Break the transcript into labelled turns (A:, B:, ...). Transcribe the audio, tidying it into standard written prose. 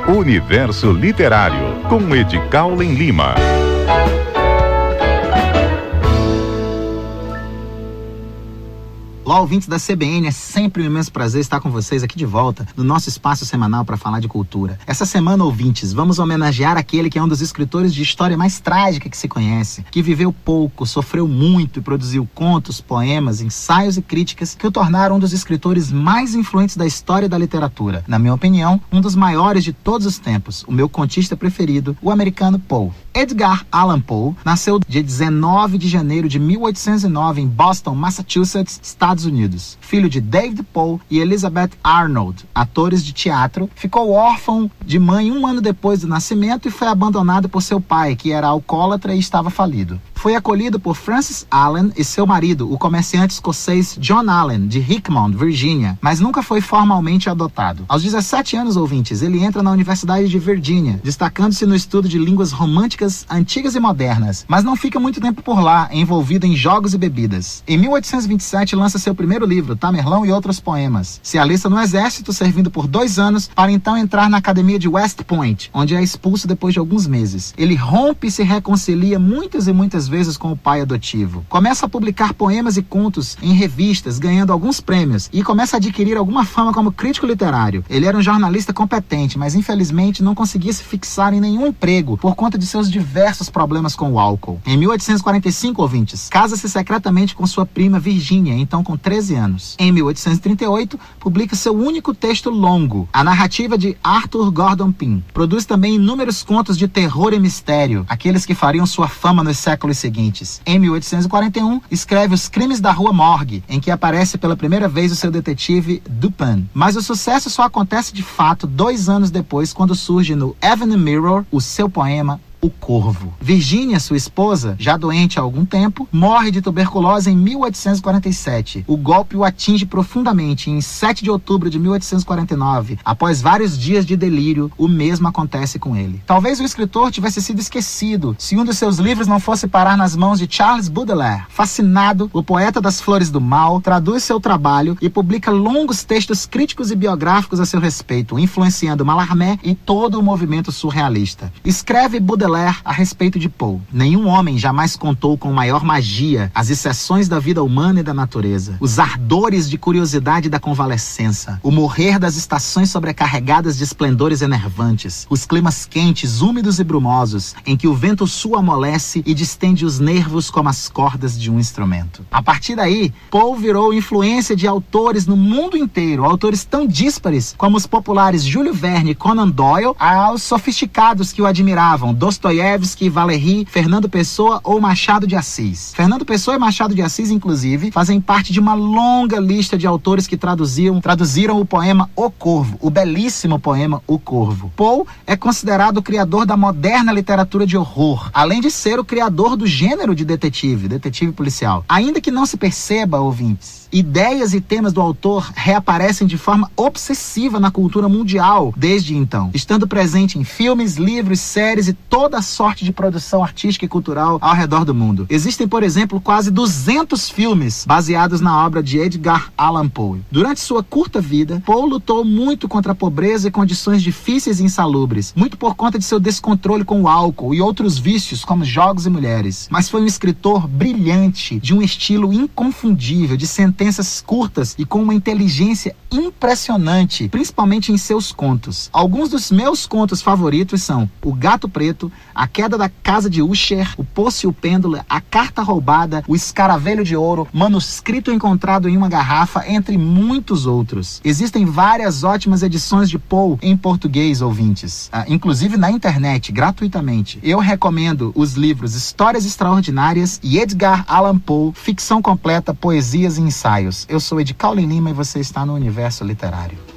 A: Universo Literário, com Ed Caulen Lima.
B: Olá, ouvintes da CBN, é sempre um imenso prazer estar com vocês aqui de volta no nosso espaço semanal para falar de cultura. Essa semana, ouvintes, vamos homenagear aquele que é um dos escritores de história mais trágica que se conhece, que viveu pouco, sofreu muito e produziu contos, poemas, ensaios e críticas que o tornaram um dos escritores mais influentes da história da literatura. Na minha opinião, um dos maiores de todos os tempos, o meu contista preferido, o americano Poe. Edgar Allan Poe nasceu dia 19 de janeiro de 1809 em Boston, Massachusetts, Estados Unidos. Filho de David Poe e Elizabeth Arnold, atores de teatro, ficou órfão de mãe um ano depois do nascimento e foi abandonado por seu pai, que era alcoólatra e estava falido. Foi acolhido por Frances Allen e seu marido, o comerciante escocês John Allen, de Richmond, Virgínia, mas nunca foi formalmente adotado. Aos 17 anos, ouvintes, ele entra na Universidade de Virgínia, destacando-se no estudo de línguas românticas antigas e modernas, mas não fica muito tempo por lá, envolvido em jogos e bebidas. Em 1827, lança seu primeiro livro, Tamerlão e Outros Poemas. Se alista no exército, servindo por 2 anos, para então entrar na academia de West Point, onde é expulso depois de alguns meses. Ele rompe e se reconcilia muitas e muitas vezes com o pai adotivo. Começa a publicar poemas e contos em revistas, ganhando alguns prêmios, e começa a adquirir alguma fama como crítico literário. Ele era um jornalista competente, mas infelizmente não conseguia se fixar em nenhum emprego por conta de seus diversos problemas com o álcool. Em 1845, ouvintes, casa-se secretamente com sua prima Virgínia, então com 13 anos. Em 1838, publica seu único texto longo, a narrativa de Arthur Gordon Pym. Produz também inúmeros contos de terror e mistério, aqueles que fariam sua fama nos séculos seguintes. Em 1841, escreve Os Crimes da Rua Morgue, em que aparece pela primeira vez o seu detetive Dupin. Mas o sucesso só acontece de fato 2 anos depois, quando surge no Evening Mirror o seu poema O Corvo. Virgínia, sua esposa, já doente há algum tempo, morre de tuberculose em 1847. O golpe o atinge profundamente e em 7 de outubro de 1849, após vários dias de delírio, o mesmo acontece com ele. Talvez o escritor tivesse sido esquecido se um dos seus livros não fosse parar nas mãos de Charles Baudelaire. Fascinado, o poeta das Flores do Mal traduz seu trabalho e publica longos textos críticos e biográficos a seu respeito, influenciando Mallarmé e todo o movimento surrealista. Escreve Baudelaire a respeito de Poe. Nenhum homem jamais contou com maior magia as exceções da vida humana e da natureza, os ardores de curiosidade da convalescença, o morrer das estações sobrecarregadas de esplendores enervantes, os climas quentes, úmidos e brumosos, em que o vento sul amolece e distende os nervos como as cordas de um instrumento. A partir daí, Poe virou influência de autores no mundo inteiro, autores tão díspares como os populares Júlio Verne e Conan Doyle, aos sofisticados que o admiravam, Dostoiévski, Valéry, Fernando Pessoa ou Machado de Assis. Fernando Pessoa e Machado de Assis, inclusive, fazem parte de uma longa lista de autores que traduziram o poema O Corvo, o belíssimo poema O Corvo. Poe é considerado o criador da moderna literatura de horror, além de ser o criador do gênero de detetive policial. Ainda que não se perceba, ouvintes, ideias e temas do autor reaparecem de forma obsessiva na cultura mundial desde então, estando presente em filmes, livros, séries e toda a sorte de produção artística e cultural ao redor do mundo. Existem, por exemplo, quase 200 filmes baseados na obra de Edgar Allan Poe. Durante sua curta vida, Poe lutou muito contra a pobreza e condições difíceis e insalubres, muito por conta de seu descontrole com o álcool e outros vícios como jogos e mulheres. Mas foi um escritor brilhante, de um estilo inconfundível, de sentenças curtas e com uma inteligência impressionante, principalmente em seus contos. Alguns dos meus contos favoritos são O Gato Preto, A Queda da Casa de Usher, O Poço e o Pêndulo, A Carta Roubada, O Escaravelho de Ouro, Manuscrito Encontrado em uma Garrafa, entre muitos outros. Existem várias ótimas edições de Poe em português, ouvintes, inclusive na internet, gratuitamente. Eu recomendo os livros Histórias Extraordinárias e Edgar Allan Poe, Ficção Completa, Poesias e Ensaios. Eu sou Ed Caulen Lima e você está no Universo Literário.